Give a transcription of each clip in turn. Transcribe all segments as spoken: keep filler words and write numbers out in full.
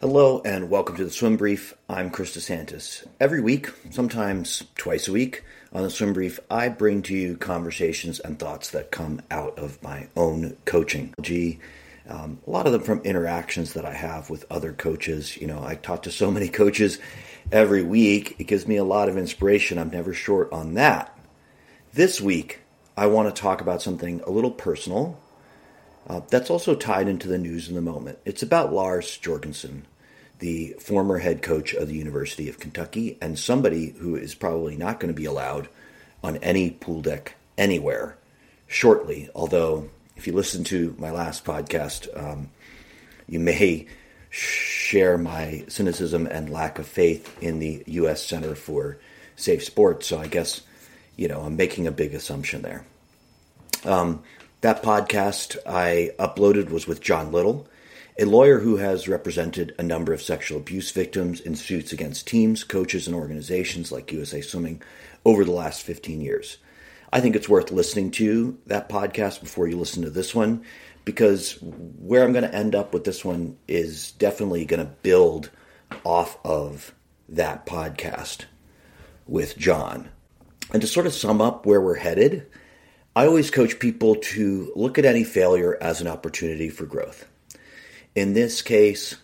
Hello and welcome to the Swim Brief. I'm Chris DeSantis. Every week, sometimes twice a week, on the Swim Brief, I bring to you conversations and thoughts that come out of my own coaching. Um, a lot of them from interactions that I have with other coaches. You know, I talk to so many coaches every week. It gives me a lot of inspiration. I'm never short on that. This week, I want to talk about something a little personal uh, that's also tied into the news in the moment. It's about Lars Jorgensen, the former head coach of the University of Kentucky, and somebody who is probably not going to be allowed on any pool deck anywhere shortly. Although, if you listen to my last podcast, um, you may share my cynicism and lack of faith in the U S Center for Safe Sports. So I guess, you know, I'm making a big assumption there. Um, that podcast I uploaded was with John Little, a lawyer who has represented a number of sexual abuse victims in suits against teams, coaches, and organizations like U S A Swimming over the last fifteen years. I think it's worth listening to that podcast before you listen to this one, because where I'm going to end up with this one is definitely going to build off of that podcast with John. And to sort of sum up where we're headed, I always coach people to look at any failure as an opportunity for growth. In this case,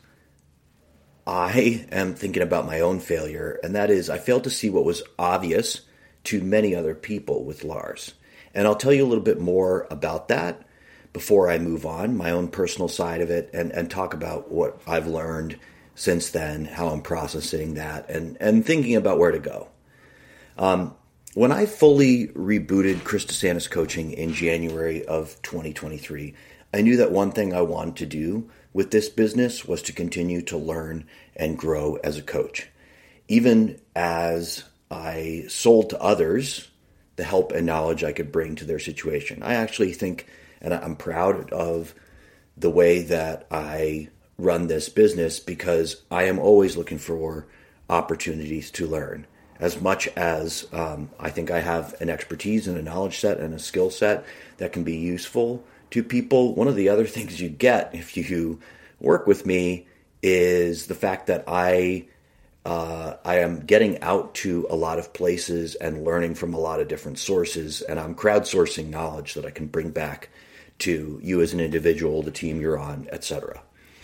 I am thinking about my own failure, and that is I failed to see what was obvious to many other people with Lars. And I'll tell you a little bit more about that before I move on, my own personal side of it, and, and talk about what I've learned since then, how I'm processing that, and, and thinking about where to go. Um, when I fully rebooted Chris DeSantis Coaching in January of twenty twenty-three, I knew that one thing I wanted to do with this business was to continue to learn and grow as a coach. Even as I sold to others the help and knowledge I could bring to their situation. I actually think, and I'm proud of the way that I run this business, because I am always looking for opportunities to learn. As much as um, I think I have an expertise and a knowledge set and a skill set that can be useful to people, one of the other things you get if you work with me is the fact that I uh, I am getting out to a lot of places and learning from a lot of different sources, and I'm crowdsourcing knowledge that I can bring back to you as an individual, the team you're on, et cetera.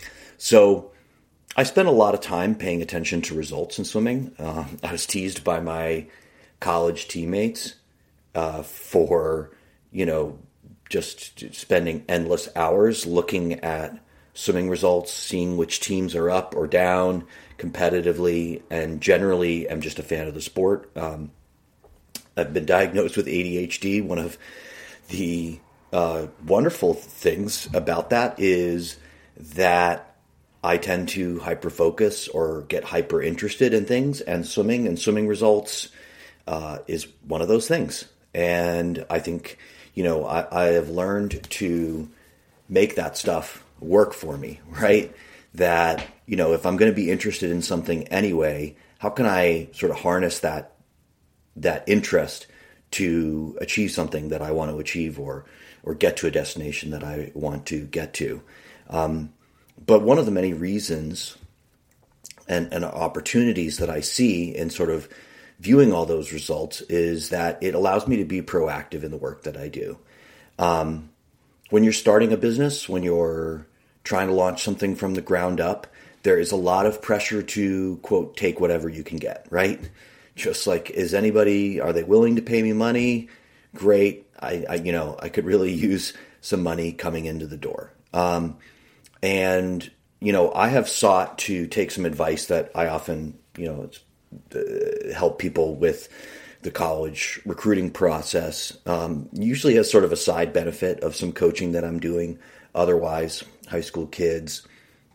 So I spent a lot of time paying attention to results in swimming. Uh, I was teased by my college teammates uh, for, you know, just spending endless hours looking at swimming results, seeing which teams are up or down competitively, and generally I'm just a fan of the sport. Um, I've been diagnosed with A D H D. One of the uh, wonderful things about that is that I tend to hyper-focus or get hyper-interested in things, and swimming and swimming results uh, is one of those things. And I think, you know, I, I have learned to make that stuff work for me, right? That, you know, if I'm going to be interested in something anyway, how can I sort of harness that that interest to achieve something that I want to achieve, or or get to a destination that I want to get to? Um, but one of the many reasons and, and opportunities that I see in sort of viewing all those results is that it allows me to be proactive in the work that I do. Um, when you're starting a business, when you're trying to launch something from the ground up, there is a lot of pressure to, quote, take whatever you can get, right? Just like, is anybody, are they willing to pay me money? Great. I, I you know, I could really use some money coming into the door. Um, and, you know, I have sought to take some advice that I often, you know, it's, uh, help people with the college recruiting process, um, usually as sort of a side benefit of some coaching that I'm doing otherwise, high school kids.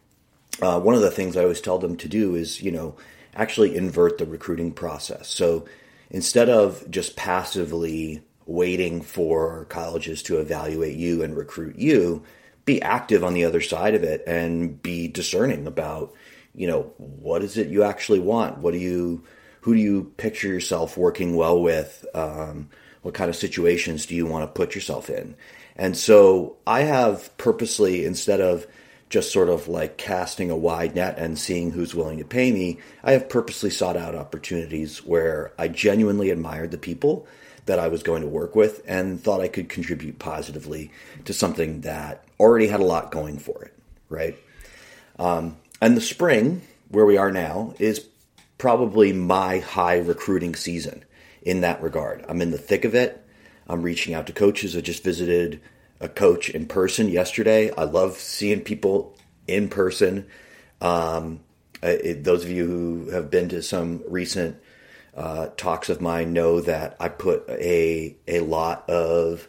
Uh, one of the things I always tell them to do is, you know, actually invert the recruiting process. So instead of just passively waiting for colleges to evaluate you and recruit you, be active on the other side of it and be discerning about, you know, what is it you actually want? What do you, who do you picture yourself working well with? Um, what kind of situations do you want to put yourself in? And so I have purposely, instead of just sort of like casting a wide net and seeing who's willing to pay me. I have purposely sought out opportunities where I genuinely admired the people that I was going to work with and thought I could contribute positively to something that already had a lot going for it, right? Um, and the spring, where we are now, is probably my high recruiting season in that regard. I'm in the thick of it. I'm reaching out to coaches. I just visited a coach in person yesterday. I love seeing people in person. Um, it, those of you who have been to some recent uh, talks of mine know that I put a a lot of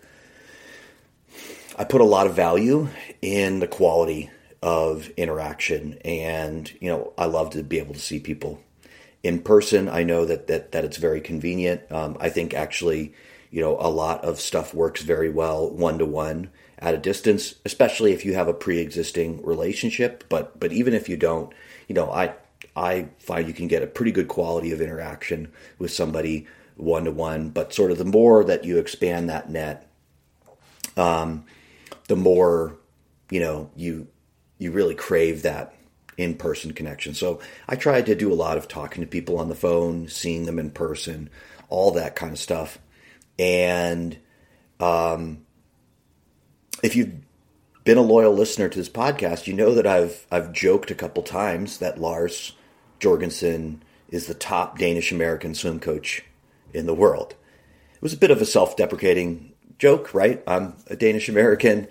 I put a lot of value in the quality of interaction, and you know I love to be able to see people in person. I know that that that it's very convenient. Um, I think actually, you know, a lot of stuff works very well one-to-one at a distance, especially if you have a pre-existing relationship. But but even if you don't, you know, I I find you can get a pretty good quality of interaction with somebody one-to-one. But sort of the more that you expand that net, um, the more, you know, you you really crave that in-person connection. So I tried to do a lot of talking to people on the phone, seeing them in person, all that kind of stuff. And um, if you've been a loyal listener to this podcast, you know that I've I've joked a couple times that Lars Jorgensen is the top Danish American swim coach in the world. It was a bit of a self-deprecating joke, right? I'm a Danish American,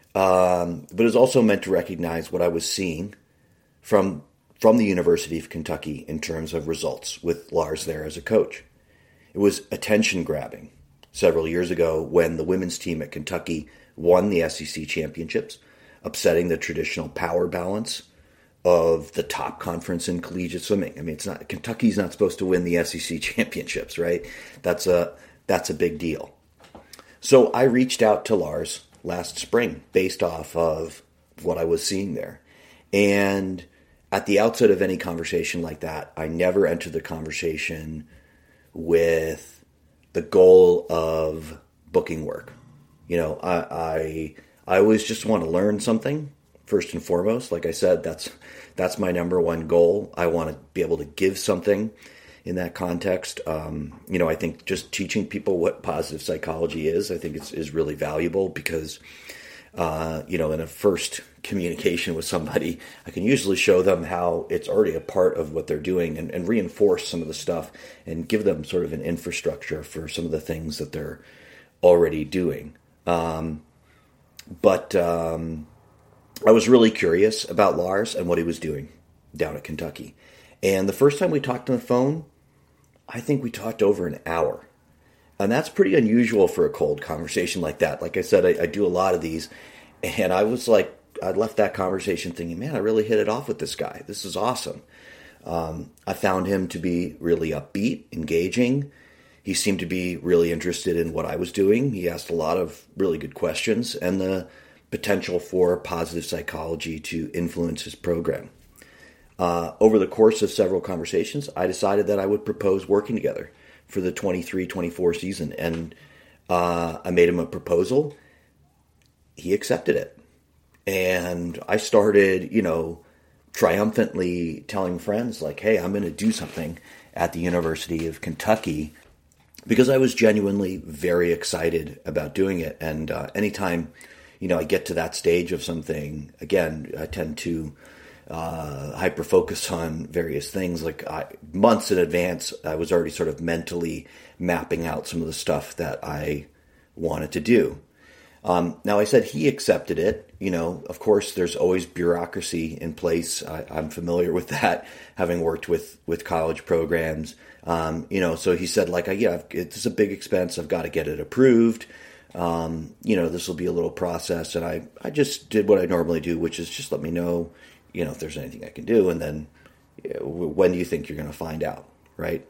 um, but it was also meant to recognize what I was seeing from from the University of Kentucky in terms of results with Lars there as a coach. It was attention grabbing. Several years ago when the women's team at Kentucky won the S E C championships, upsetting the traditional power balance of the top conference in collegiate swimming. I mean, it's not Kentucky's not supposed to win the S E C championships, right? That's a that's a big deal. So I reached out to Lars last spring based off of what I was seeing there. And at the outset of any conversation like that, I never enter the conversation with the goal of booking work. You know, I, I I always just want to learn something first and foremost. Like I said, that's that's my number one goal. I want to be able to give something in that context. Um, you know, I think just teaching people what positive psychology is, I think it's is really valuable because, uh, you know, in a first communication with somebody, I can usually show them how it's already a part of what they're doing and, and reinforce some of the stuff and give them sort of an infrastructure for some of the things that they're already doing. Um, but um, I was really curious about Lars and what he was doing down at Kentucky. And the first time we talked on the phone, I think we talked over an hour. And that's pretty unusual for a cold conversation like that. Like I said, I, I do a lot of these. And I was like, I left that conversation thinking, man, I really hit it off with this guy. This is awesome. Um, I found him to be really upbeat, engaging. He seemed to be really interested in what I was doing. He asked a lot of really good questions and the potential for positive psychology to influence his program. Uh, over the course of several conversations, I decided that I would propose working together for the twenty-three twenty-four season. And uh, I made him a proposal. He accepted it. And I started, you know, triumphantly telling friends like, hey, I'm going to do something at the University of Kentucky because I was genuinely very excited about doing it. And uh, anytime, you know, I get to that stage of something, again, I tend to uh, hyper-focus on various things. Like I, months in advance, I was already sort of mentally mapping out some of the stuff that I wanted to do. Um, now, I said he accepted it. You know, of course, there's always bureaucracy in place. I, I'm familiar with that, having worked with, with college programs. Um, you know, so he said, like, yeah, it's a big expense. I've got to get it approved. Um, you know, this will be a little process. And I, I just did what I normally do, which is just let me know, you know, if there's anything I can do. And then you know, when do you think you're going to find out, right?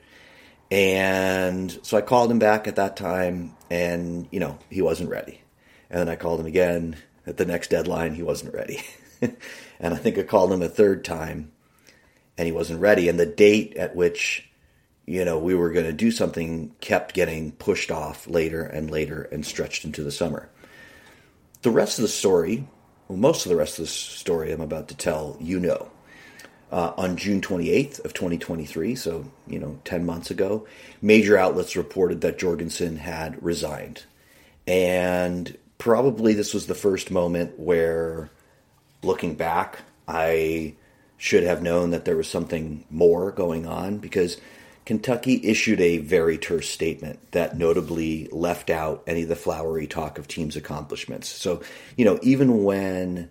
And so I called him back at that time and, you know, he wasn't ready. And then I called him again at the next deadline. He wasn't ready. And I think I called him a third time and he wasn't ready. And the date at which, you know, we were going to do something kept getting pushed off later and later and stretched into the summer. The rest of the story well, most of the rest of this story I'm about to tell, you know. Uh, on June twenty-eighth of twenty twenty-three, so, you know, ten months ago, major outlets reported that Jorgensen had resigned. And probably this was the first moment where, looking back, I should have known that there was something more going on, because Kentucky issued a very terse statement that notably left out any of the flowery talk of team's accomplishments. So, you know, even when...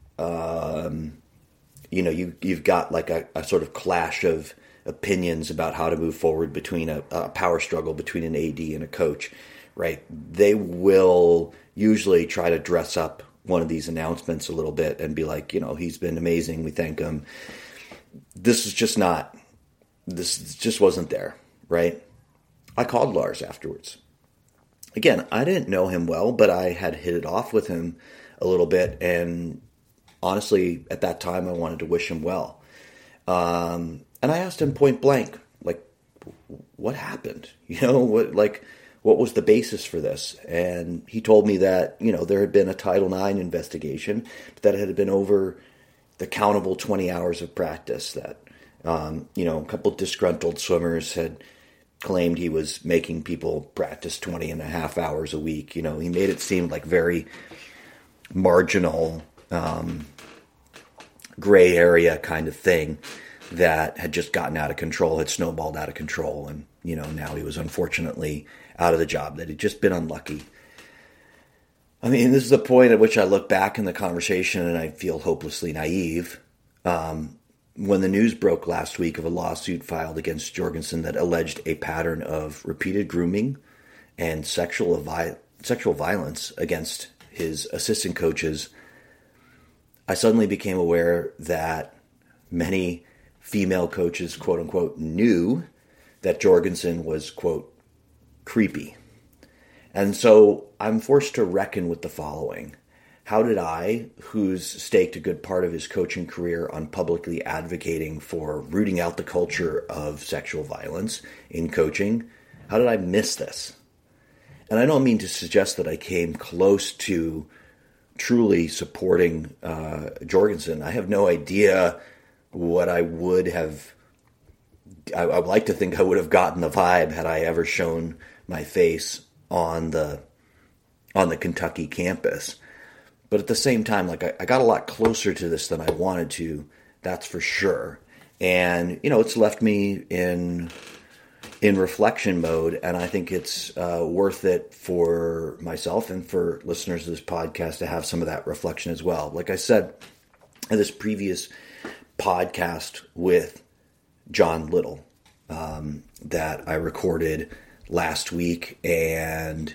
Um, You know, you, you've got like a, a sort of clash of opinions about how to move forward between a, a power struggle between an A D and a coach, right? They will usually try to dress up one of these announcements a little bit and be like, you know, he's been amazing. We thank him. This is just not, this just wasn't there, right? I called Lars afterwards. Again, I didn't know him well, but I had hit it off with him a little bit, and honestly, at that time, I wanted to wish him well. Um, and I asked him point blank, like, what happened? You know, what, like, what was the basis for this? And he told me that, you know, there had been a Title nine investigation, but that it had been over the countable twenty hours of practice, that, um, you know, a couple disgruntled swimmers had claimed he was making people practice twenty and a half hours a week. You know, he made it seem like very marginal, Um, gray area kind of thing that had just gotten out of control, had snowballed out of control. And, you know, now he was unfortunately out of the job, that he'd just been unlucky. I mean, this is the point at which I look back in the conversation and I feel hopelessly naive. Um, when the news broke last week of a lawsuit filed against Jorgensen that alleged a pattern of repeated grooming and sexual, vi- sexual violence against his assistant coaches, I suddenly became aware that many female coaches, quote unquote, knew that Jorgensen was, quote, creepy. And so I'm forced to reckon with the following. How did I, who's staked a good part of his coaching career on publicly advocating for rooting out the culture of sexual violence in coaching, how did I miss this? And I don't mean to suggest that I came close to truly supporting uh, Jorgensen. I have no idea what I would have... I, I would like to think I would have gotten the vibe had I ever shown my face on the on the Kentucky campus. But at the same time, like I, I got a lot closer to this than I wanted to, that's for sure. And, you know, it's left me in... in reflection mode, and I think it's uh, worth it for myself and for listeners of this podcast to have some of that reflection as well. Like I said in this previous podcast with John Little um, that I recorded last week and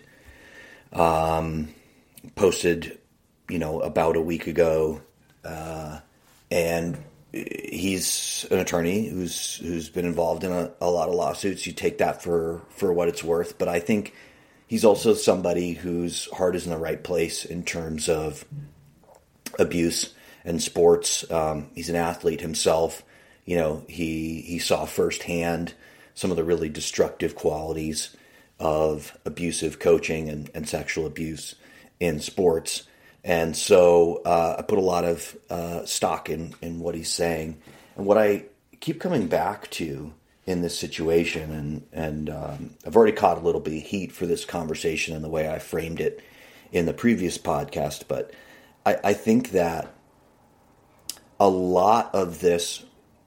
um, posted, you know, about a week ago, uh, and he's an attorney who's who's been involved in a, a lot of lawsuits. You take that for, for what it's worth. But I think he's also somebody whose heart is in the right place in terms of abuse and sports. Um, he's an athlete himself. You know, he he saw firsthand some of the really destructive qualities of abusive coaching and, and sexual abuse in sports. And so uh, I put a lot of uh, stock in, in what he's saying. And what I keep coming back to in this situation, and, and um, I've already caught a little bit of heat for this conversation and the way I framed it in the previous podcast, but I, I think that a lot of this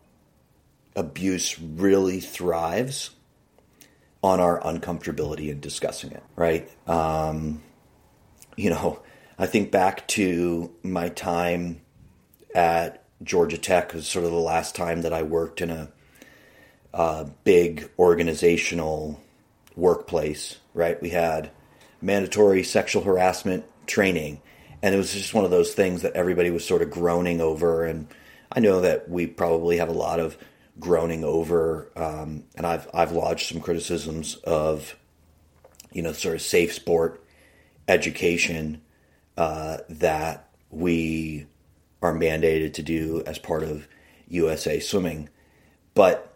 abuse really thrives on our uncomfortability in discussing it, right? Um, you know, I think back to my time at Georgia Tech. It was sort of the last time that I worked in a, a big organizational workplace, right? We had mandatory sexual harassment training, and it was just one of those things that everybody was sort of groaning over. And I know that we probably have a lot of groaning over, um, and I've I've lodged some criticisms of, you know, sort of safe sport education uh, that we are mandated to do as part of U S A Swimming. But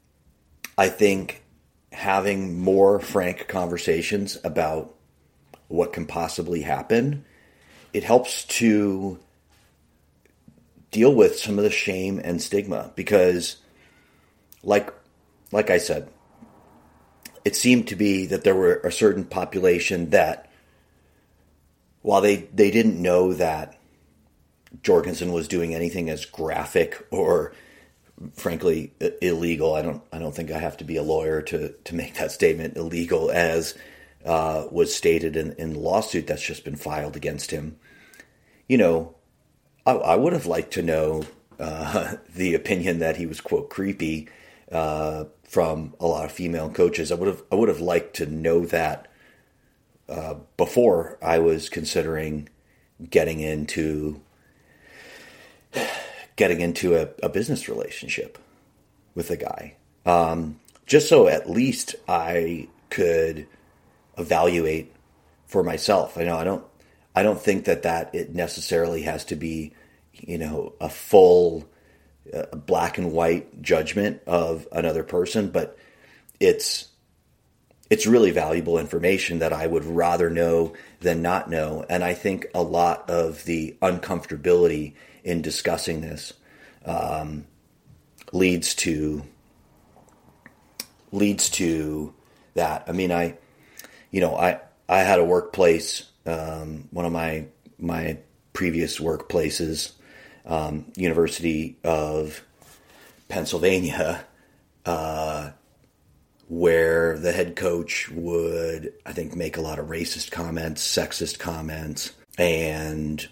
I think having more frank conversations about what can possibly happen, it helps to deal with some of the shame and stigma, because like, like I said, it seemed to be that there were a certain population that, while they, they didn't know that Jorgensen was doing anything as graphic or frankly illegal, I don't I don't think I have to be a lawyer to, to make that statement, illegal as uh, was stated in, in the lawsuit that's just been filed against him. You know, I, I would have liked to know uh, the opinion that he was, quote, creepy uh, from a lot of female coaches. I would have I would have liked to know that uh, before I was considering getting into getting into a, a business relationship with a guy. Um, just so at least I could evaluate for myself. I know I don't I don't think that that it necessarily has to be, you know, a full uh, black and white judgment of another person, but it's it's really valuable information that I would rather know than not know. And I think a lot of the uncomfortability in discussing this um, leads to leads to that. I mean, I, you know, I I had a workplace, um, one of my my previous workplaces, um, University of Pennsylvania, uh, where the head coach would, I think, make a lot of racist comments, sexist comments, and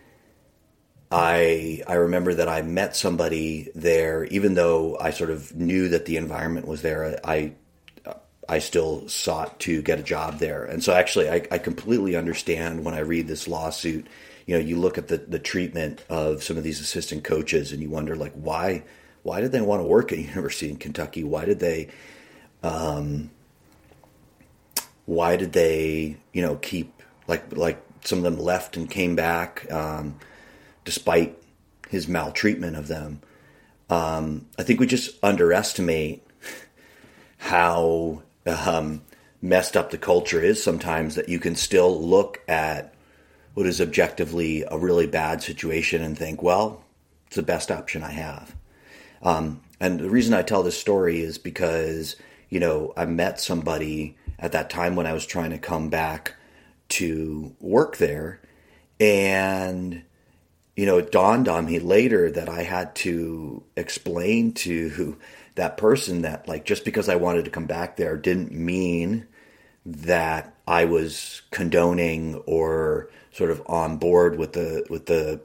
I I remember that I met somebody there, even though I sort of knew that the environment was there, I I still sought to get a job there. And so actually I, I completely understand when I read this lawsuit. You know, you look at the, the treatment of some of these assistant coaches and you wonder, like, why why did they want to work at University in Kentucky? Why did they um why did they, you know, keep like like some of them left and came back um despite his maltreatment of them. Um, I think we just underestimate how um, messed up the culture is sometimes, that you can still look at what is objectively a really bad situation and think, well, it's the best option I have. Um, and the reason I tell this story is because, you know, I met somebody at that time when I was trying to come back to work there, and you know, it dawned on me later that I had to explain to that person that, like, just because I wanted to come back there didn't mean that I was condoning or sort of on board with the with the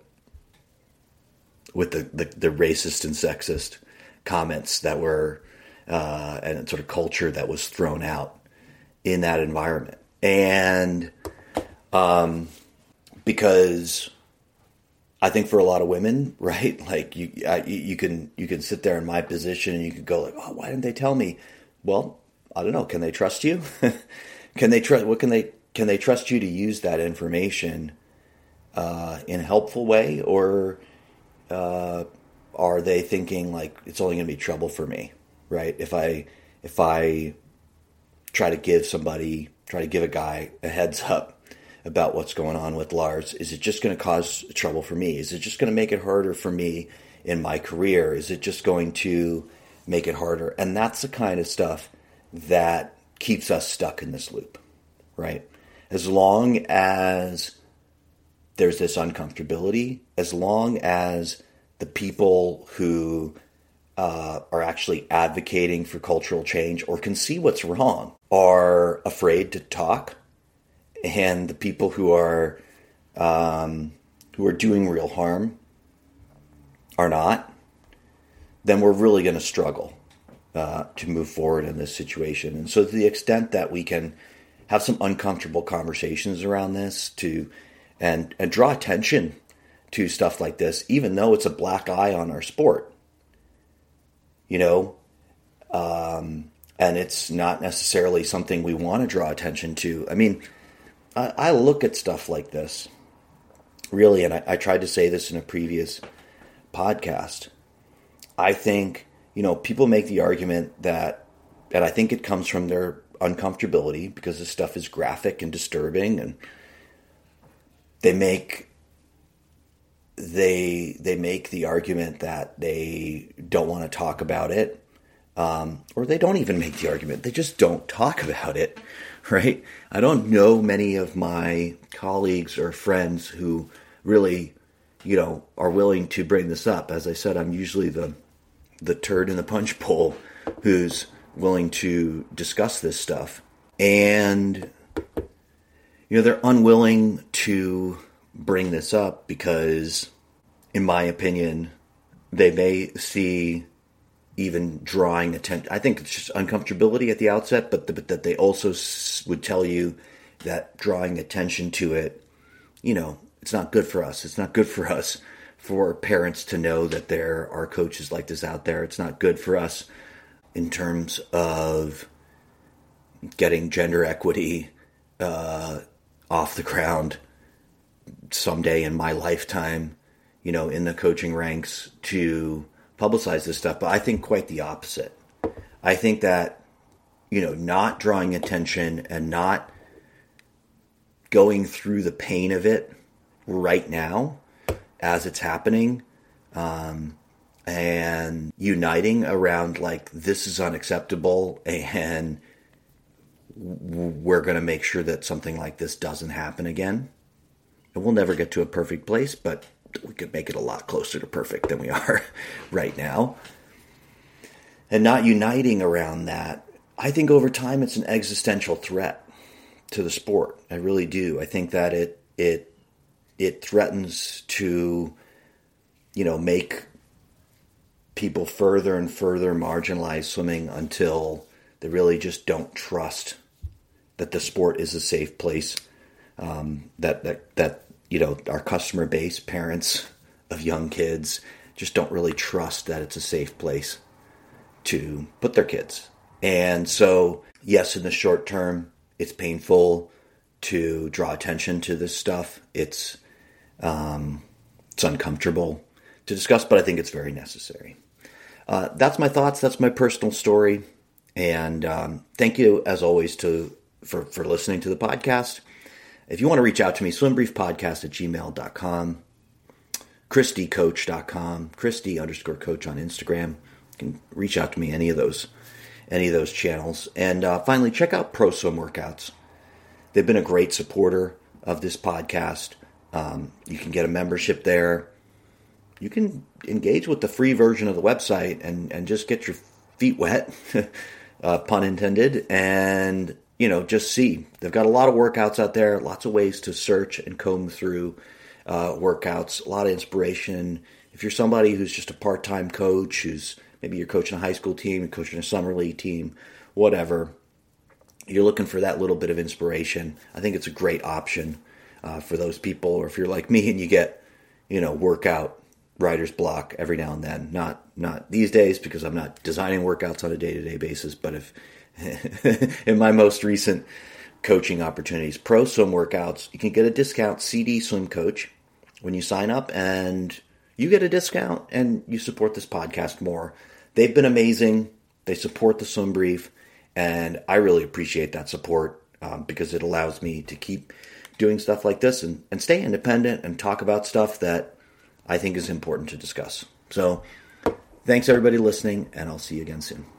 with the the, the racist and sexist comments that were uh, and sort of culture that was thrown out in that environment. And um, because I think for a lot of women, right? Like you, I, you can you can sit there in my position and you could go like, "Oh, why didn't they tell me?" Well, I don't know. Can they trust you? Can they trust? What can they can they trust you to use that information uh, in a helpful way, or uh, are they thinking like it's only going to be trouble for me, right? If I if I try to give somebody, try to give a guy a heads up about what's going on with Lars, is it just going to cause trouble for me? Is it just going to make it harder for me in my career? Is it just going to make it harder? And that's the kind of stuff that keeps us stuck in this loop, right? As long as there's this uncomfortability, as long as the people who uh, are actually advocating for cultural change or can see what's wrong are afraid to talk, and the people who are um, who are doing real harm are not, then we're really going to struggle uh, to move forward in this situation. And so to the extent that we can have some uncomfortable conversations around this to and, and draw attention to stuff like this, even though it's a black eye on our sport, you know, um, and it's not necessarily something we want to draw attention to. I mean, I look at stuff like this, really, and I, I tried to say this in a previous podcast. I think, you know, people make the argument that, and I think it comes from their uncomfortability because this stuff is graphic and disturbing, and they make they they make the argument that they don't want to talk about it, um, or they don't even make the argument. They just don't talk about it, right? I don't know many of my colleagues or friends who really, you know, are willing to bring this up. As I said, I'm usually the the turd in the punch bowl who's willing to discuss this stuff. And, you know, they're unwilling to bring this up because, in my opinion, they may see even drawing attention. I think it's just uncomfortability at the outset, but, the, but that they also s- would tell you that drawing attention to it, you know, it's not good for us. It's not good for us for parents to know that there are coaches like this out there. It's not good for us in terms of getting gender equity uh, off the ground someday in my lifetime, you know, in the coaching ranks to publicize this stuff. But I think quite the opposite. I think that, you know, not drawing attention and not going through the pain of it right now as it's happening, um, and uniting around like, this is unacceptable and we're going to make sure that something like this doesn't happen again. And we'll never get to a perfect place, but we could make it a lot closer to perfect than we are right now. And not uniting around that, I think over time it's an existential threat to the sport. I really do. I think that it it it threatens to, you know, make people further and further marginalize swimming until they really just don't trust that the sport is a safe place. Um, that that that you know, our customer base, parents of young kids, just don't really trust that it's a safe place to put their kids. And so, yes, in the short term, it's painful to draw attention to this stuff. It's um, it's uncomfortable to discuss, but I think it's very necessary. Uh, that's my thoughts. That's my personal story. And um, thank you, as always, to for, for listening to the podcast. If you want to reach out to me, swimbriefpodcast at gmail dot com, christy coach dot com, Christy underscore coach on Instagram. You can reach out to me any of those any of those channels. And uh, finally, check out Pro Swim Workouts. They've been a great supporter of this podcast. Um, you can get a membership there. You can engage with the free version of the website and, and just get your feet wet, uh, pun intended, and, you know, just see. They've got a lot of workouts out there, lots of ways to search and comb through uh, workouts, a lot of inspiration. If you're somebody who's just a part-time coach, who's maybe you're coaching a high school team, you're coaching a summer league team, whatever, you're looking for that little bit of inspiration, I think it's a great option uh, for those people. Or if you're like me and you get, you know, workout writer's block every now and then. Not not these days because I'm not designing workouts on a day-to-day basis, but if in my most recent coaching opportunities, Pro Swim Workouts, you can get a discount C D Swim Coach when you sign up, and you get a discount and you support this podcast more. They've been amazing. They support the Swim Brief, and I really appreciate that support um, because it allows me to keep doing stuff like this and, and stay independent and talk about stuff that I think is important to discuss. So thanks everybody listening, and I'll see you again soon.